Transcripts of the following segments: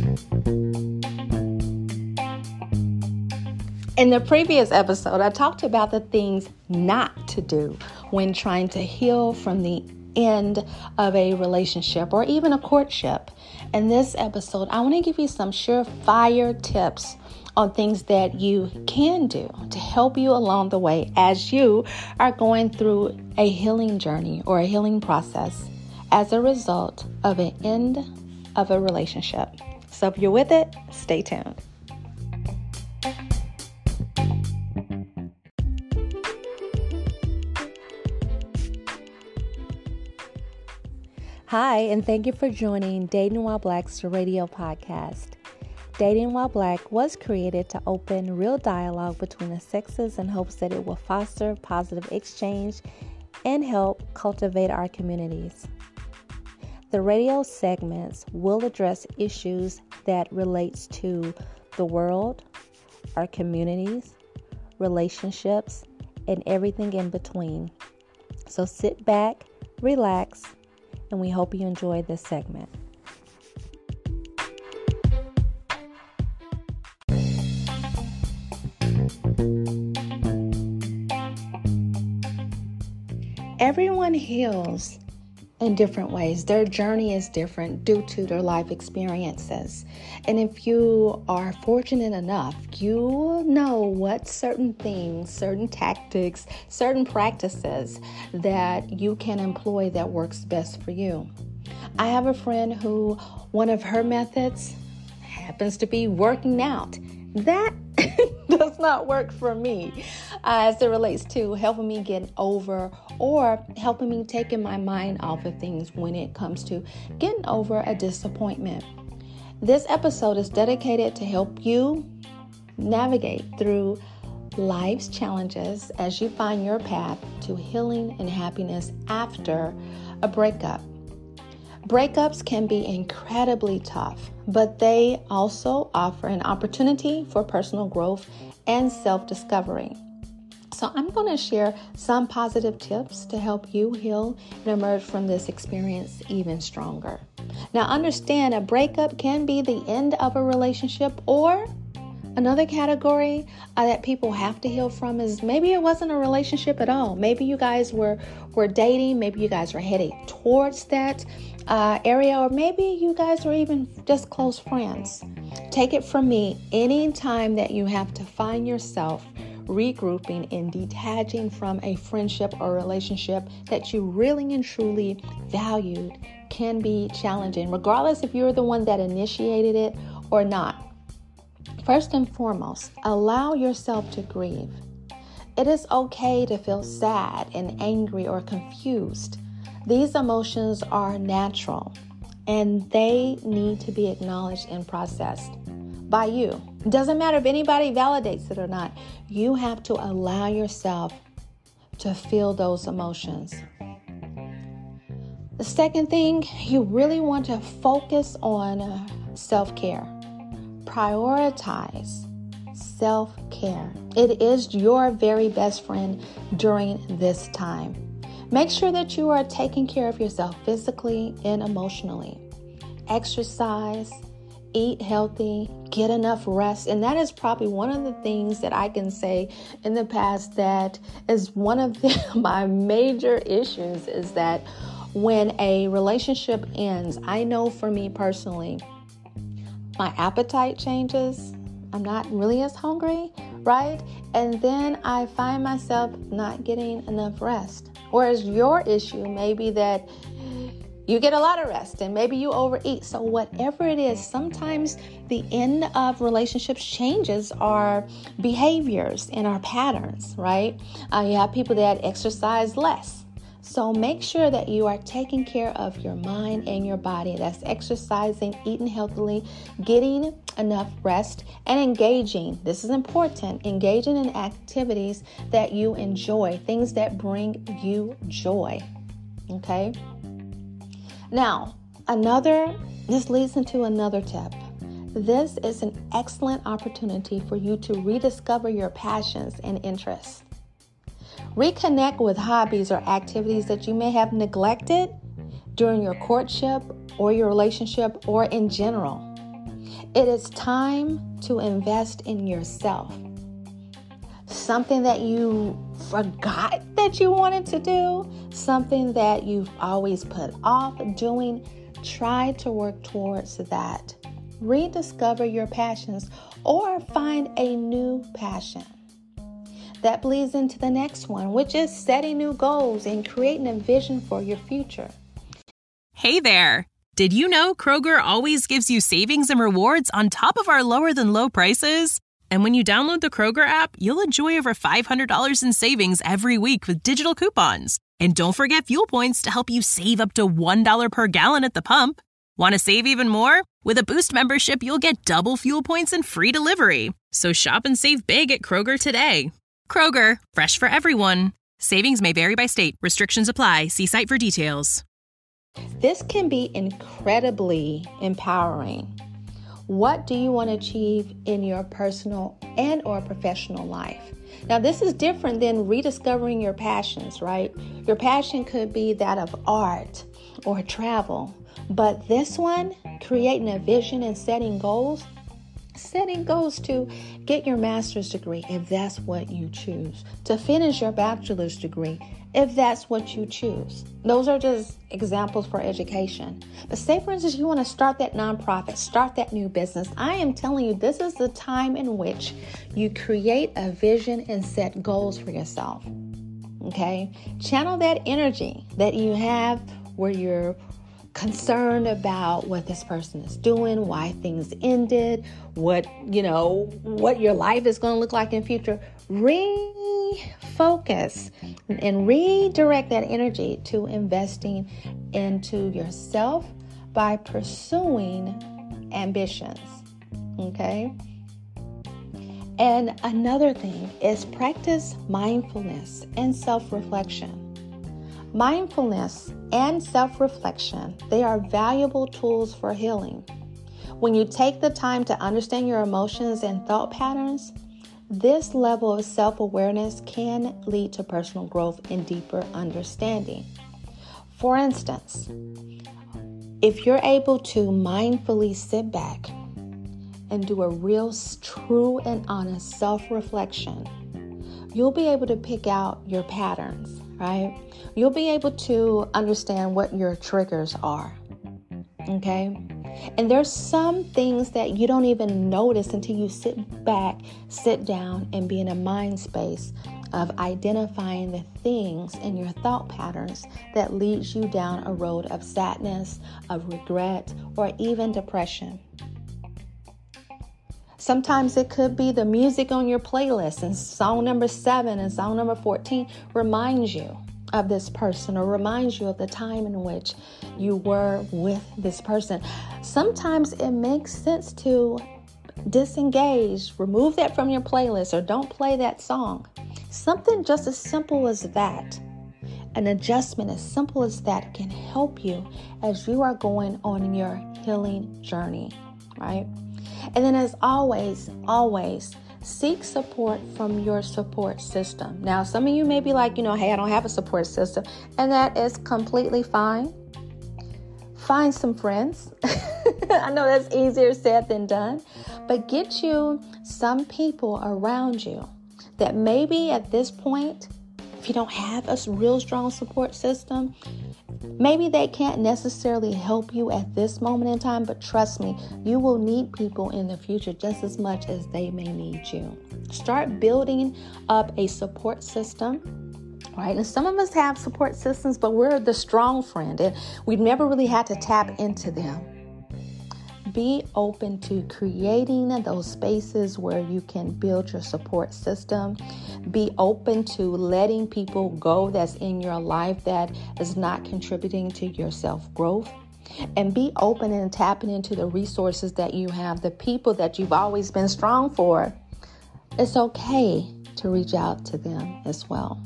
In the previous episode, I talked about the things not to do when trying to heal from the end of a relationship or even a courtship. In this episode, I want to give you some surefire tips on things that you can do to help you along the way as you are going through a healing journey or a healing process as a result of an end of a relationship. So if you're with it, stay tuned. Hi, and thank you for joining Dating While Black's radio podcast. Dating While Black was created to open real dialogue between the sexes in hopes that it will foster positive exchange and help cultivate our communities. The radio segments will address issues that relates to the world, our communities, relationships, and everything in between. So sit back, relax, and we hope you enjoy this segment. Everyone heals in different ways. Their journey is different due to their life experiences. And if you are fortunate enough, you know what certain things, certain tactics, certain practices that you can employ that works best for you. I have a friend who one of her methods happens to be working out. That does not work for me as it relates to helping me get over or helping me taking my mind off of things when it comes to getting over a disappointment. This episode is dedicated to help you navigate through life's challenges as you find your path to healing and happiness after a breakup. Breakups can be incredibly tough, but they also offer an opportunity for personal growth and self-discovery. So I'm going to share some positive tips to help you heal and emerge from this experience even stronger. Now understand, a breakup can be the end of a relationship, or another category that people have to heal from is maybe it wasn't a relationship at all. Maybe you guys were dating. Maybe you guys were headed towards that area, or maybe you guys were even just close friends. Take it from me, any time that you have to find yourself regrouping and detaching from a friendship or relationship that you really and truly valued can be challenging, regardless if you're the one that initiated it or not. First and foremost, allow yourself to grieve. It is okay to feel sad and angry or confused. These emotions are natural and they need to be acknowledged and processed by you. It doesn't matter if anybody validates it or not. You have to allow yourself to feel those emotions. The second thing, you really want to focus on self-care. Prioritize self-care. It is your very best friend during this time. Make sure that you are taking care of yourself physically and emotionally. Exercise, eat healthy, get enough rest. And that is probably one of the things that I can say in the past that is one of my major issues, is that when a relationship ends, I know for me personally, my appetite changes. I'm not really as hungry, right? And then I find myself not getting enough rest. Whereas your issue may be that you get a lot of rest and maybe you overeat. So whatever it is, sometimes the end of relationships changes our behaviors and our patterns, right? You have people that exercise less. So make sure that you are taking care of your mind and your body. That's exercising, eating healthily, getting enough rest, and engaging. This is important. Engaging in activities that you enjoy, things that bring you joy. Okay? Now, this leads into another tip. This is an excellent opportunity for you to rediscover your passions and interests. Reconnect with hobbies or activities that you may have neglected during your courtship or your relationship or in general. It is time to invest in yourself. Something that you forgot that you wanted to do, something that you've always put off doing, try to work towards that. Rediscover your passions or find a new passion. That bleeds into the next one, which is setting new goals and creating a vision for your future. Hey there! Did you know Kroger always gives you savings and rewards on top of our lower than low prices? And when you download the Kroger app, you'll enjoy over $500 in savings every week with digital coupons. And don't forget fuel points to help you save up to $1 per gallon at the pump. Want to save even more? With a Boost membership, you'll get double fuel points and free delivery. So shop and save big at Kroger today. Kroger, fresh for everyone. Savings may vary by state. Restrictions apply. See site for details. This can be incredibly empowering. What do you want to achieve in your personal and or professional life? Now, this is different than rediscovering your passions, right? Your passion could be that of art or travel, but this one, creating a vision and setting goals to get your master's degree, if that's what you choose, to finish your bachelor's degree, if that's what you choose. Those are just examples for education. But say, for instance, you want to start that nonprofit, start that new business. I am telling you, this is the time in which you create a vision and set goals for yourself. Okay? Channel that energy that you have where you're concerned about what this person is doing, why things ended, what your life is going to look like in future. Refocus and redirect that energy to investing into yourself by pursuing ambitions. Okay? And another thing is practice mindfulness and self-reflection. Mindfulness and self-reflection, they are valuable tools for healing. When you take the time to understand your emotions and thought patterns, this level of self-awareness can lead to personal growth and deeper understanding. For instance, if you're able to mindfully sit back and do a real, true, and honest self-reflection, you'll be able to pick out your patterns, right? You'll be able to understand what your triggers are, okay? And there's some things that you don't even notice until you sit back, sit down, and be in a mind space of identifying the things in your thought patterns that leads you down a road of sadness, of regret, or even depression. Sometimes it could be the music on your playlist, and song number 7 and song number 14 reminds you of this person or reminds you of the time in which you were with this person. Sometimes it makes sense to disengage, remove that from your playlist, or don't play that song. Something just as simple as that, an adjustment as simple as that, can help you as you are going on your healing journey, right? And then as always, seek support from your support system. Now, some of you may be like, hey, I don't have a support system, and that is completely fine. Find some friends. I know that's easier said than done, but get you some people around you that maybe at this point, if you don't have a real strong support system, maybe they can't necessarily help you at this moment in time, but trust me, you will need people in the future just as much as they may need you. Start building up a support system, right? And some of us have support systems, but we're the strong friend, and we've never really had to tap into them. Be open to creating those spaces where you can build your support system. Be open to letting people go that's in your life that is not contributing to your self-growth. And be open and tapping into the resources that you have, the people that you've always been strong for. It's okay to reach out to them as well.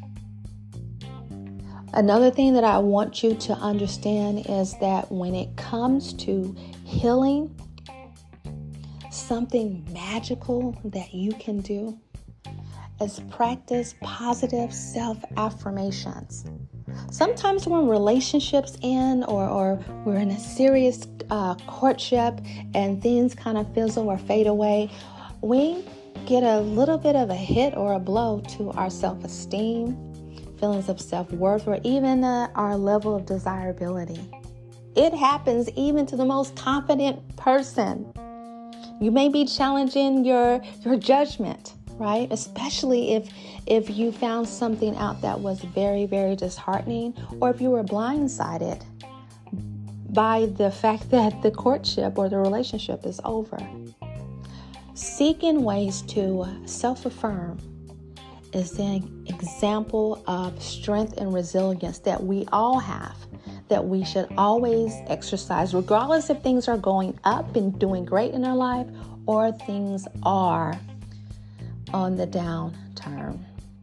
Another thing that I want you to understand is that when it comes to healing, something magical that you can do is practice positive self-affirmations. Sometimes when relationships end or we're in a serious courtship and things kind of fizzle or fade away, we get a little bit of a hit or a blow to our self-esteem, feelings of self-worth, or even our level of desirability. It happens even to the most confident person. You may be challenging your judgment, right? Especially if you found something out that was very, very disheartening, or if you were blindsided by the fact that the courtship or the relationship is over. Seeking ways to self-affirm is an example of strength and resilience that we all have, that we should always exercise, regardless if things are going up and doing great in our life or things are on the downturn.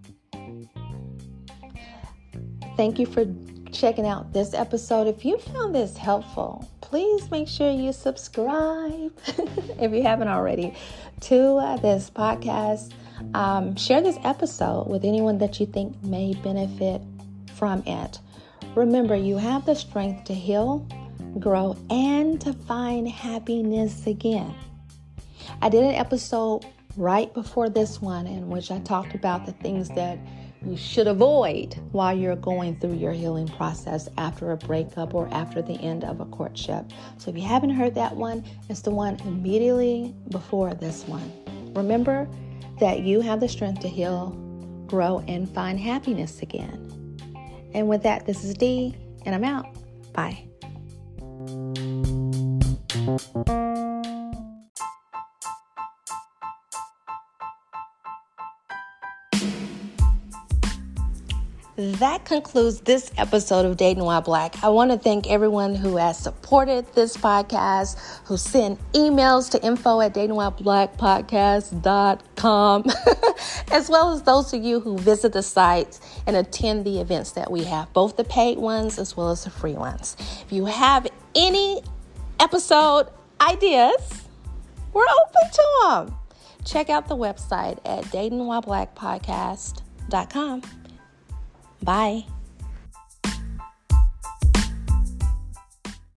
Thank you for checking out this episode. If you found this helpful, please make sure you subscribe if you haven't already to this podcast. Share this episode with anyone that you think may benefit from it. Remember, you have the strength to heal, grow, and to find happiness again. I did an episode right before this one in which I talked about the things that you should avoid while you're going through your healing process after a breakup or after the end of a courtship. So if you haven't heard that one, it's the one immediately before this one. Remember that you have the strength to heal, grow, and find happiness again. And with that, this is Dee, and I'm out. Bye. That concludes this episode of Dating While Black. I want to thank everyone who has supported this podcast, who sent emails to info@datingwhileblackpodcast.com, as well as those of you who visit the sites and attend the events that we have, both the paid ones as well as the free ones. If you have any episode ideas, we're open to them. Check out the website at datingwhileblackpodcast.com. Bye.